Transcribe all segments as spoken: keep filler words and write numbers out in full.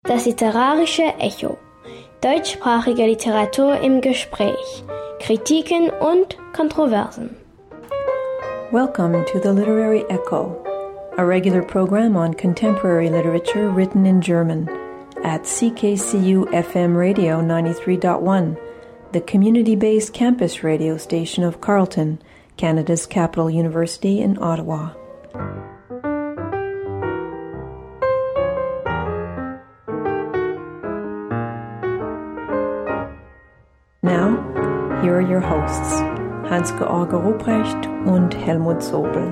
Das literarische Echo. Deutschsprachige Literatur im Gespräch. Kritiken und Kontroversen. Welcome to the Literary Echo, a regular program on contemporary literature written in German at C K C U F M Radio ninety-three point one, the community-based campus radio station of Carleton, Canada's capital university in Ottawa. Now, here are your hosts, Hans-George Ruprecht und Helmut Sobel.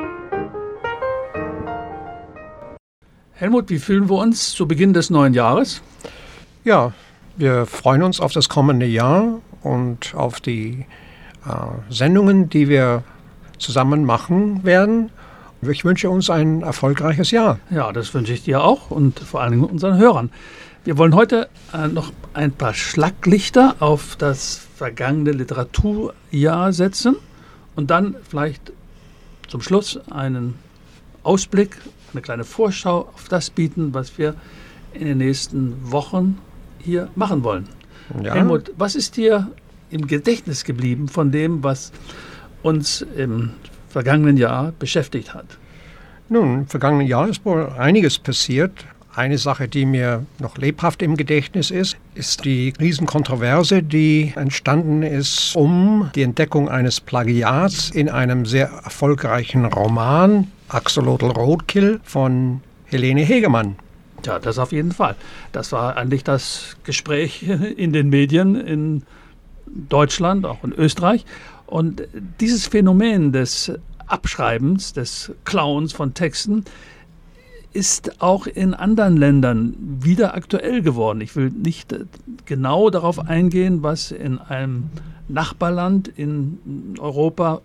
Helmut, wie fühlen wir uns zu Beginn des neuen Jahres? Ja, wir freuen uns auf das kommende Jahr und auf die äh, Sendungen, die wir zusammen machen werden. Ich wünsche uns ein erfolgreiches Jahr. Ja, das wünsche ich dir auch und vor allen Dingen unseren Hörern. Wir wollen heute äh, noch ein paar Schlaglichter auf das vergangene Literaturjahr setzen und dann vielleicht zum Schluss einen Ausblick, eine kleine Vorschau auf das bieten, was wir in den nächsten Wochen hier machen wollen. Ja. Helmut, was ist dir im Gedächtnis geblieben von dem, was uns im vergangenen Jahr beschäftigt hat? Nun, im vergangenen Jahr ist wohl einiges passiert. Eine Sache, die mir noch lebhaft im Gedächtnis ist, ist die Riesenkontroverse, die entstanden ist um die Entdeckung eines Plagiats in einem sehr erfolgreichen Roman, Axolotl Roadkill von Helene Hegemann. Ja, das auf jeden Fall. Das war eigentlich das Gespräch in den Medien in Deutschland, auch in Österreich. Und dieses Phänomen des Abschreibens, des Klauens von Texten, ist auch in anderen Ländern wieder aktuell geworden. Ich will nicht genau darauf eingehen, was in einem Nachbarland in Europa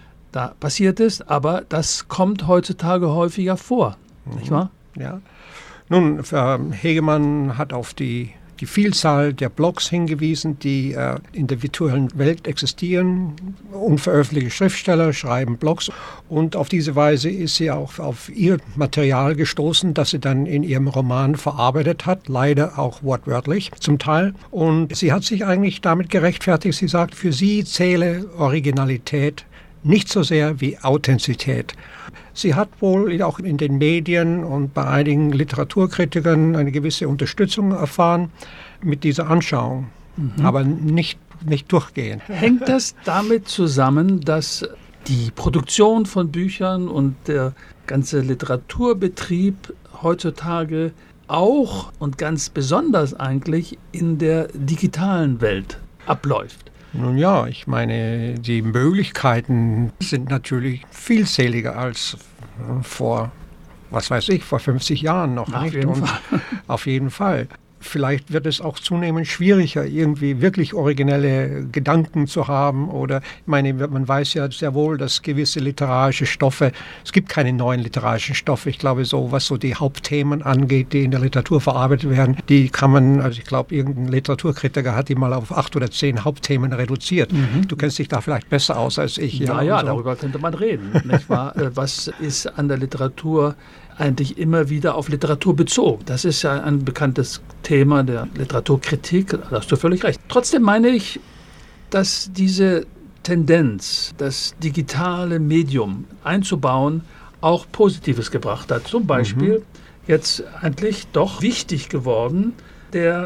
da passiert ist, aber das kommt heutzutage häufiger vor, mhm. nicht wahr? Ja. Nun, Hegemann hat auf die die Vielzahl der Blogs hingewiesen, die äh, in der virtuellen Welt existieren. Unveröffentlichte Schriftsteller schreiben Blogs und auf diese Weise ist sie auch auf ihr Material gestoßen, das sie dann in ihrem Roman verarbeitet hat, leider auch wortwörtlich zum Teil. Und sie hat sich eigentlich damit gerechtfertigt, sie sagt, für sie zähle Originalität nicht so sehr wie Authentizität. Sie hat wohl auch in den Medien und bei einigen Literaturkritikern eine gewisse Unterstützung erfahren mit dieser Anschauung, mhm. aber nicht, nicht durchgehend. Hängt das damit zusammen, dass die Produktion von Büchern und der ganze Literaturbetrieb heutzutage auch und ganz besonders eigentlich in der digitalen Welt abläuft? Nun ja, ich meine, die Möglichkeiten sind natürlich vielzähliger als vor, was weiß ich, vor fünfzig Jahren noch. Auf nicht? jeden Und Fall. Auf jeden Fall. Vielleicht wird es auch zunehmend schwieriger, irgendwie wirklich originelle Gedanken zu haben. Oder, ich meine, man weiß ja sehr wohl, dass gewisse literarische Stoffe, es gibt keine neuen literarischen Stoffe. Ich glaube, so was so die Hauptthemen angeht, die in der Literatur verarbeitet werden, die kann man, also ich glaube, irgendein Literaturkritiker hat die mal auf acht oder zehn Hauptthemen reduziert. Mhm. Du kennst dich da vielleicht besser aus als ich. Ja, ja, ja so. Darüber könnte man reden, nicht wahr? Was ist an der Literatur eigentlich immer wieder auf Literatur bezogen? Das ist ja ein bekanntes Thema der Literaturkritik, da hast du völlig recht. Trotzdem meine ich, dass diese Tendenz, das digitale Medium einzubauen, auch Positives gebracht hat. Zum Beispiel mhm. jetzt eigentlich doch wichtig geworden, der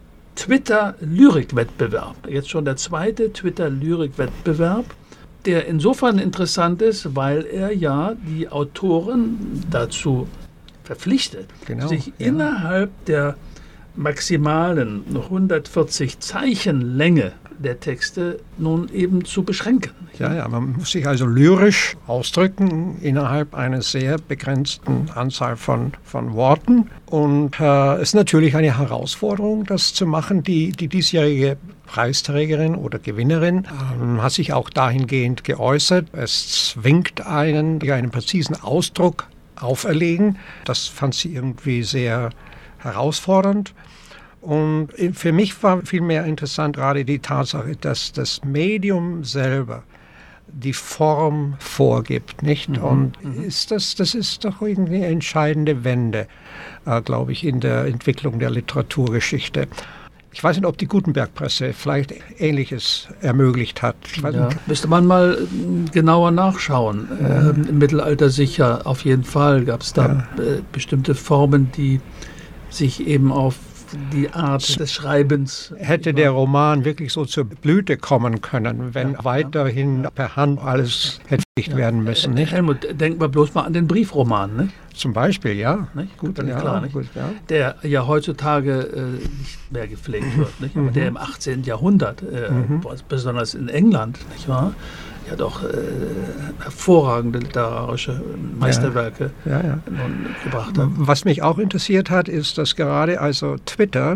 Twitter-Lyrik-Wettbewerb. Jetzt schon der zweite Twitter-Lyrik-Wettbewerb, der insofern interessant ist, weil er ja die Autoren dazu verpflichtet, genau, sich ja. innerhalb der maximalen hundertvierzig Zeichen Länge der Texte nun eben zu beschränken. Ja, ja, man muss sich also lyrisch ausdrücken innerhalb einer sehr begrenzten Anzahl von, von Worten. Und es äh, ist natürlich eine Herausforderung, das zu machen. Die, die diesjährige Preisträgerin oder Gewinnerin ähm, hat sich auch dahingehend geäußert. Es zwingt einen, einen präzisen Ausdruck auferlegen. Das fand sie irgendwie sehr herausfordernd. Und für mich war vielmehr interessant gerade die Tatsache, dass das Medium selber die Form vorgibt, nicht? Mhm. Und mhm. ist das, das ist doch irgendwie eine entscheidende Wende, äh, glaube ich, in der Entwicklung der Literaturgeschichte. Ich weiß nicht, ob die Gutenberg-Presse vielleicht Ähnliches ermöglicht hat. Ich weiß ja. nicht. Müsste man mal genauer nachschauen. Ja. Ähm, Im Mittelalter sicher, auf jeden Fall gab es da ja. äh, bestimmte Formen, die sich eben auf die Art des Schreibens. Hätte der Roman wirklich so zur Blüte kommen können, wenn ja, weiterhin ja. per Hand alles hätte ja. werden müssen. Nicht? Helmut, denken wir bloß mal an den Briefroman. Nicht? Zum Beispiel, ja. Nicht? Gut, ja, klar, nicht? Gut, ja. Der ja heutzutage äh, nicht mehr gepflegt wird, nicht? Aber mhm. der im achtzehnten Jahrhundert, äh, mhm. besonders in England, nicht wahr? Er hat auch äh, hervorragende literarische Meisterwerke ja, ja, ja. gebracht hat. Was mich auch interessiert hat, ist, dass gerade also Twitter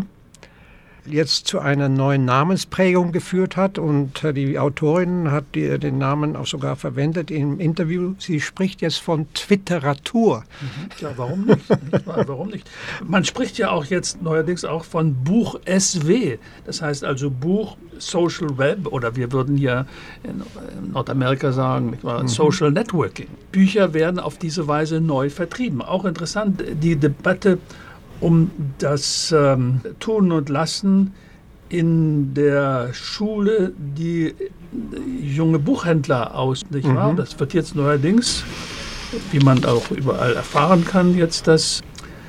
jetzt zu einer neuen Namensprägung geführt hat und die Autorin hat die, den Namen auch sogar verwendet im Interview. Sie spricht jetzt von Twitteratur. Mhm. Ja, warum nicht? nicht warum nicht? Man spricht ja auch jetzt neuerdings auch von Buch S W. Das heißt also Buch Social Web oder wir würden hier in Nordamerika sagen, mhm. Social Networking. Bücher werden auf diese Weise neu vertrieben. Auch interessant, die Debatte um das ähm, Tun und Lassen in der Schule, die junge Buchhändler aus, nicht wahr? Mhm. Das wird jetzt neuerdings, wie man auch überall erfahren kann, jetzt das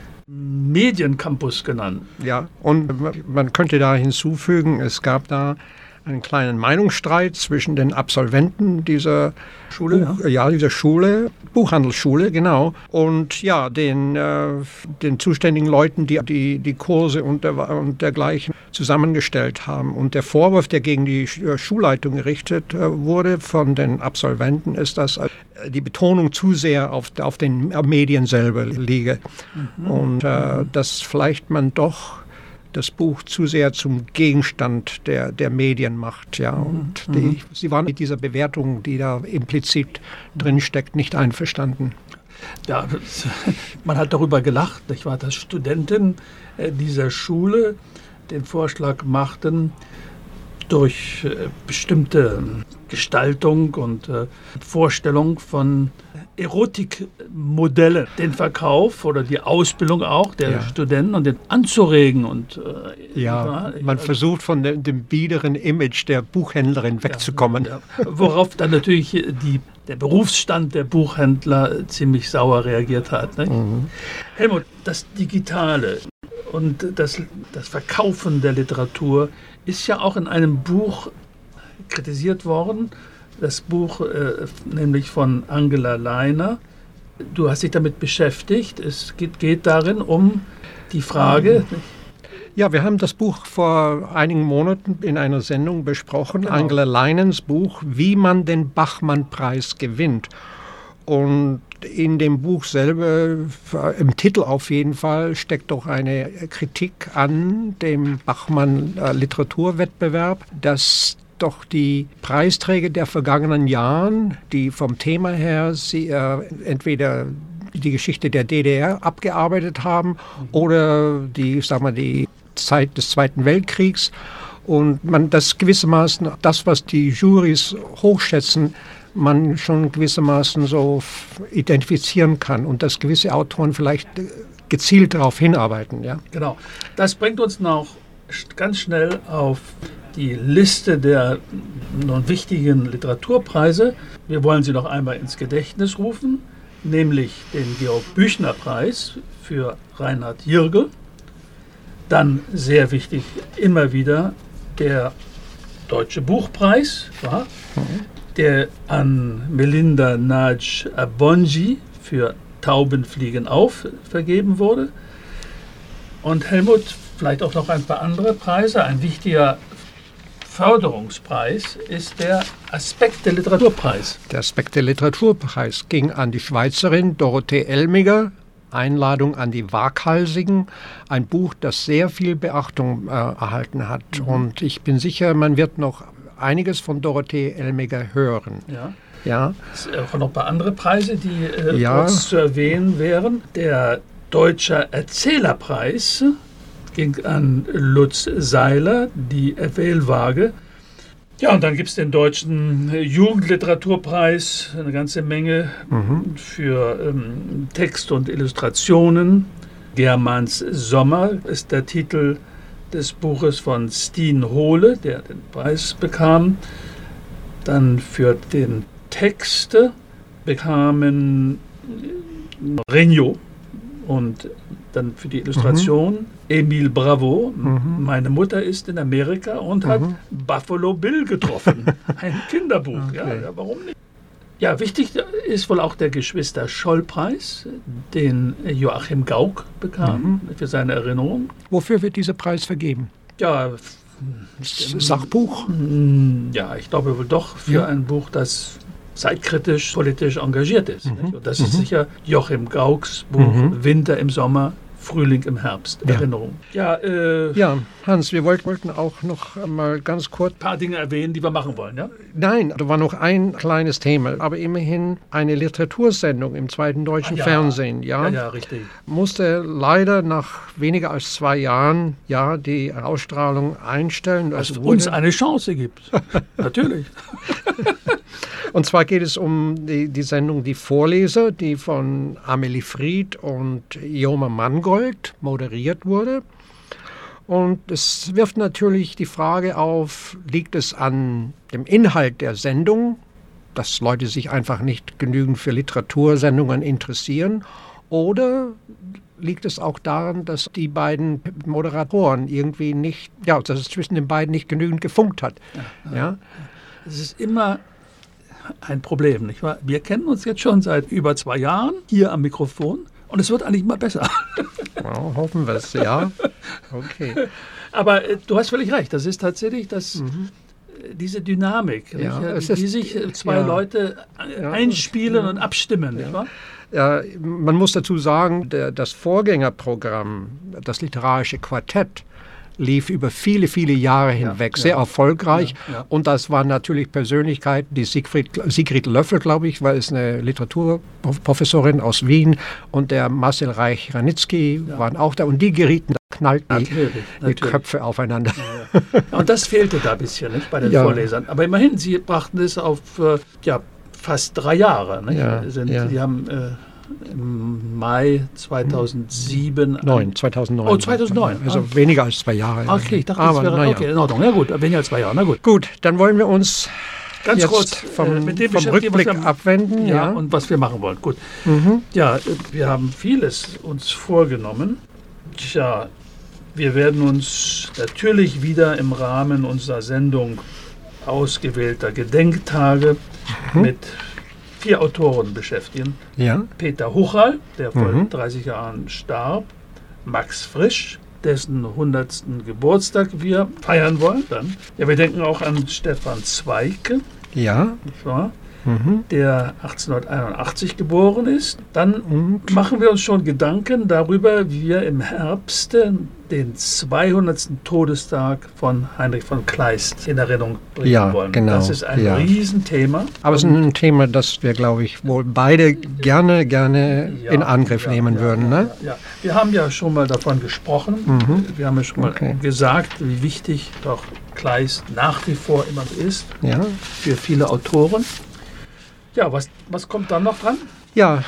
Mediencampus genannt. Ja, und man könnte da hinzufügen, es gab da einen kleinen Meinungsstreit zwischen den Absolventen dieser Schule, Buch, ja. ja, dieser Schule, Buchhandelsschule, genau, und ja, den, äh, den zuständigen Leuten, die die, die Kurse und, der, und dergleichen zusammengestellt haben. Und der Vorwurf, der gegen die Schulleitung gerichtet äh, wurde von den Absolventen, ist, dass äh, die Betonung zu sehr auf, auf den Medien selber liege. Mhm. Und äh, dass vielleicht man doch das Buch zu sehr zum Gegenstand der, der Medien macht. Ja. Und die, mhm. sie waren mit dieser Bewertung, die da implizit drinsteckt, nicht einverstanden. Ja, man hat darüber gelacht, nicht wahr, dass Studenten dieser Schule den Vorschlag machten, durch bestimmte Gestaltung und äh, Vorstellung von Erotikmodellen den Verkauf oder die Ausbildung auch der ja. Studenten und den anzuregen. Und, äh, ja, man äh, versucht von dem, dem biederen Image der Buchhändlerin wegzukommen. Ja, ja. Worauf dann natürlich die, der Berufsstand der Buchhändler ziemlich sauer reagiert hat. Nicht? Mhm. Helmut, das Digitale und das, das Verkaufen der Literatur ist ja auch in einem Buch kritisiert worden, das Buch äh, nämlich von Angela Leiner. Du hast dich damit beschäftigt. Es geht, geht darin um die Frage. Ja, wir haben das Buch vor einigen Monaten in einer Sendung besprochen, genau. Angela Leiners Buch, Wie man den Bachmann-Preis gewinnt. Und in dem Buch selber, im Titel auf jeden Fall, steckt doch eine Kritik an dem Bachmann-Literaturwettbewerb, dass doch die Preisträger der vergangenen Jahren, die vom Thema her sie, äh, entweder die Geschichte der D D R abgearbeitet haben oder die, sag mal, die Zeit des Zweiten Weltkriegs, und man das gewissermaßen, das, was die Jurys hochschätzen, man schon gewissermaßen so identifizieren kann und dass gewisse Autoren vielleicht gezielt darauf hinarbeiten. Ja? Genau. Das bringt uns noch ganz schnell auf die Liste der nun wichtigen Literaturpreise. Wir wollen sie noch einmal ins Gedächtnis rufen, nämlich den Georg-Büchner-Preis für Reinhard Jirgel. Dann sehr wichtig immer wieder der Deutsche Buchpreis, ja, mhm. der an Melinda Nagy-Abonji für Tauben fliegen auf vergeben wurde. Und Helmut, vielleicht auch noch ein paar andere Preise. Ein wichtiger Förderungspreis ist der Aspekte-Literaturpreis. Der Aspekte-Literaturpreis ging an die Schweizerin Dorothee Elmiger. Einladung an die Waghalsigen, ein Buch, das sehr viel Beachtung äh, erhalten hat. Mhm. Und ich bin sicher, man wird noch einiges von Dorothee Elmiger hören. Ja. Ja. Es sind auch noch ein paar andere Preise, die äh, ja. kurz zu erwähnen wären. Der Deutsche Erzählerpreis ging an Lutz Seiler, die Wählwaage. Ja, und dann gibt es den Deutschen Jugendliteraturpreis, eine ganze Menge mhm. für ähm, Text und Illustrationen. Germans Sommer ist der Titel des Buches von Stien Hohle, der den Preis bekam. Dann für den Texte bekamen Regnault und dann für die Illustration mhm. Emile Bravo. Mhm. Meine Mutter ist in Amerika und mhm. hat Buffalo Bill getroffen. Ein Kinderbuch. Okay. Ja, ja, warum nicht? Ja, wichtig ist wohl auch der Geschwister-Scholl-Preis, den Joachim Gauck bekam mhm. für seine Erinnerung. Wofür wird dieser Preis vergeben? Ja, Sachbuch? Ja, ich glaube wohl doch für ja. ein Buch, das zeitkritisch, politisch engagiert ist. Mhm. Und das ist mhm. sicher Joachim Gaucks Buch mhm. Winter im Sommer, Frühling im Herbst, ja. Erinnerung. Ja, äh, ja, Hans, wir wollt, wollten auch noch mal ganz kurz ein paar Dinge erwähnen, die wir machen wollen. Ja? Nein, da war noch ein kleines Thema, aber immerhin eine Literatursendung im zweiten deutschen ah, ja. Fernsehen. Ja? Ja, ja, richtig. Musste leider nach weniger als zwei Jahren ja, die Ausstrahlung einstellen. Was uns eine Chance gibt. Natürlich. Und zwar geht es um die, die Sendung Die Vorleser, die von Amelie Fried und Joma Mangold moderiert wurde. Und es wirft natürlich die Frage auf, liegt es an dem Inhalt der Sendung, dass Leute sich einfach nicht genügend für Literatursendungen interessieren, oder liegt es auch daran, dass die beiden Moderatoren irgendwie nicht, ja, dass es zwischen den beiden nicht genügend gefunkt hat. Ja, ja. Es ist immer ein Problem, nicht wahr? Wir kennen uns jetzt schon seit über zwei Jahren hier am Mikrofon und es wird eigentlich immer besser. Ja, hoffen wir es, ja. Okay. Aber äh, du hast völlig recht, das ist tatsächlich das, mhm. diese Dynamik, ja, nicht, die ist, sich zwei ja. Leute ja, einspielen ja. und abstimmen, ja. nicht wahr? Ja, man muss dazu sagen, der, das Vorgängerprogramm, das literarische Quartett, lief über viele, viele Jahre hinweg, ja, sehr ja. erfolgreich. Ja, ja. Und das waren natürlich Persönlichkeiten, die Siegfried, Sigrid Löffel, glaube ich, war ist eine Literaturprofessorin aus Wien, und der Marcel Reich-Ranitzky ja. waren auch da. Und die gerieten, da knallten natürlich, die, natürlich. die Köpfe aufeinander. Ja, ja. Und das fehlte da ein bisschen, nicht, bei den ja. Vorlesern. Aber immerhin, sie brachten es auf ja, fast drei Jahre. Nicht? Ja, Sind, ja. Die haben äh, im Mai zweitausendsieben... Neun, zweitausendneun. Oh, zweitausendneun. Also ah. weniger als zwei Jahre. Okay, ich dachte, das wäre... Ja. Okay, in Ordnung. Ja gut, weniger als zwei Jahre. Na gut. Gut, dann wollen wir uns ganz jetzt kurz vom, äh, mit dem vom Rückblick wir, abwenden. Ja, ja, und was wir machen wollen. Gut. Mhm. Ja, wir haben vieles uns vorgenommen. Tja, wir werden uns natürlich wieder im Rahmen unserer Sendung ausgewählter Gedenktage mhm. mit vier Autoren beschäftigen. Ja. Peter Huchal, der vor mhm. dreißig Jahren starb. Max Frisch, dessen hundertsten Geburtstag wir feiern wollen. Dann. Ja, wir denken auch an Stefan Zweig, ja. mhm. der achtzehnhunderteinundachtzig geboren ist. Dann und? machen wir uns schon Gedanken darüber, wie wir im Herbst den zweihundertsten Todestag von Heinrich von Kleist in Erinnerung bringen ja, wollen. Genau. Das ist ein ja. Riesenthema. Aber es ist ein Thema, das wir, glaube ich, wohl beide gerne, gerne ja, in Angriff ja, nehmen ja, würden. Ja, ne? ja, ja. Wir haben ja schon mal davon gesprochen. Mhm. Wir haben ja schon mal okay. gesagt, wie wichtig doch Kleist nach wie vor immer ist ja. für viele Autoren. Ja, was, was kommt dann noch dran? Ja,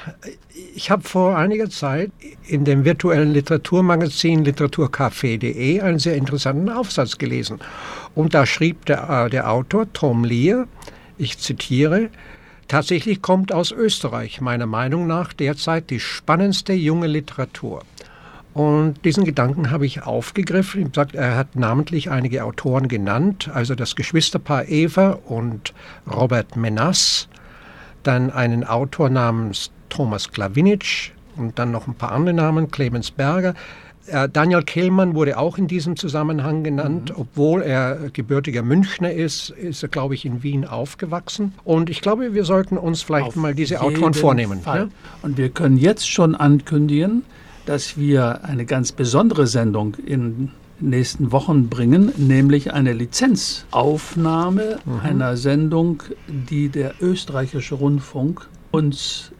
ich habe vor einiger Zeit in dem virtuellen Literaturmagazin literaturcafé punkt de einen sehr interessanten Aufsatz gelesen. Und da schrieb der, der Autor Tom Lear, ich zitiere, tatsächlich kommt aus Österreich meiner Meinung nach derzeit die spannendste junge Literatur. Und diesen Gedanken habe ich aufgegriffen. Ich gesagt, er hat namentlich einige Autoren genannt, also das Geschwisterpaar Eva und Robert Menas, dann einen Autor namens Thomas Klawinitsch und dann noch ein paar andere Namen, Clemens Berger. Äh, Daniel Kehlmann wurde auch in diesem Zusammenhang genannt. Mhm. Obwohl er gebürtiger Münchner ist, ist er, glaube ich, in Wien aufgewachsen. Und ich glaube, wir sollten uns vielleicht Auf mal diese Autoren vornehmen. Ja? Und wir können jetzt schon ankündigen, dass wir eine ganz besondere Sendung in den nächsten Wochen bringen, nämlich eine Lizenzaufnahme mhm. einer Sendung, die der österreichische Rundfunk uns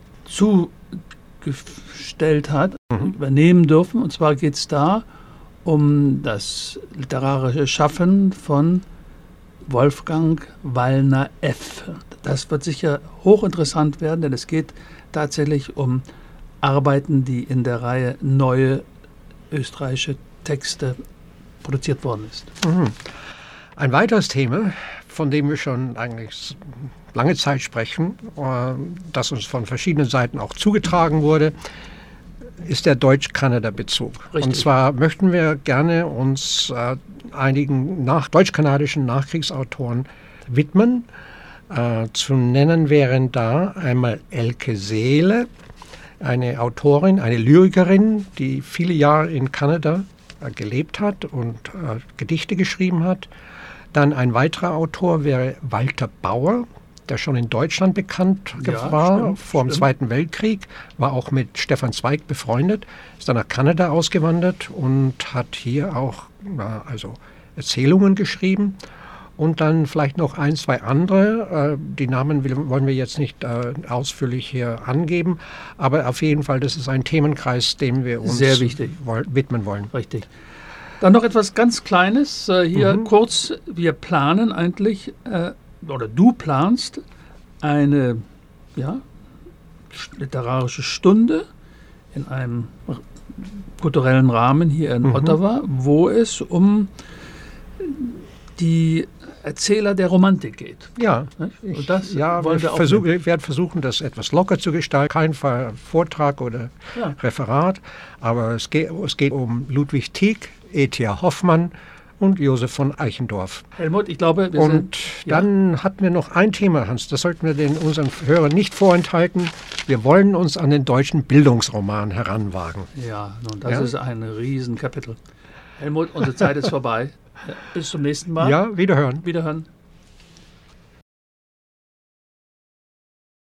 zugestellt hat, mhm. übernehmen dürfen. Und zwar geht es da um das literarische Schaffen von Wolfgang Wallner F. Das wird sicher hochinteressant werden, denn es geht tatsächlich um Arbeiten, die in der Reihe Neue österreichische Texte produziert worden ist. Mhm. Ein weiteres Thema, von dem wir schon eigentlich lange Zeit sprechen, äh, das uns von verschiedenen Seiten auch zugetragen wurde, ist der Deutsch-Kanada-Bezug. Und zwar möchten wir gerne uns äh, einigen nach, deutsch-kanadischen Nachkriegsautoren widmen. Äh, zu nennen wären da einmal Elke Seele, eine Autorin, eine Lyrikerin, die viele Jahre in Kanada äh, gelebt hat und äh, Gedichte geschrieben hat. Dann ein weiterer Autor wäre Walter Bauer, der schon in Deutschland bekannt ja, war, stimmt, vor dem stimmt. Zweiten Weltkrieg, war auch mit Stefan Zweig befreundet, ist dann nach Kanada ausgewandert und hat hier auch na, also Erzählungen geschrieben. Und dann vielleicht noch ein, zwei andere, äh, die Namen will, wollen wir jetzt nicht äh, ausführlich hier angeben, aber auf jeden Fall, das ist ein Themenkreis, dem wir uns Sehr wichtig. Woll, widmen wollen. Richtig. Dann noch etwas ganz Kleines, äh, hier Mhm. kurz, wir planen eigentlich, äh, oder du planst eine ja, literarische Stunde in einem kulturellen Rahmen hier in Mhm. Ottawa, wo es um die Erzähler der Romantik geht. Ja, Nicht? ich, Und das ja wollen wir, wir auch versuch, nehmen. wir werden versuchen, das etwas locker zu gestalten. Kein Ver- Vortrag oder Ja. Referat, aber es geht, es geht um Ludwig Tieck, E T A Hoffmann und Josef von Eichendorff. Helmut, ich glaube, wir Und sind... dann hatten wir noch ein Thema, Hans, das sollten wir den unseren Hörern nicht vorenthalten. Wir wollen uns an den deutschen Bildungsroman heranwagen. Ja, nun, das Ja? ist ein Riesenkapitel. Helmut, unsere Zeit ist vorbei. Bis zum nächsten Mal. Ja, wiederhören. Wiederhören.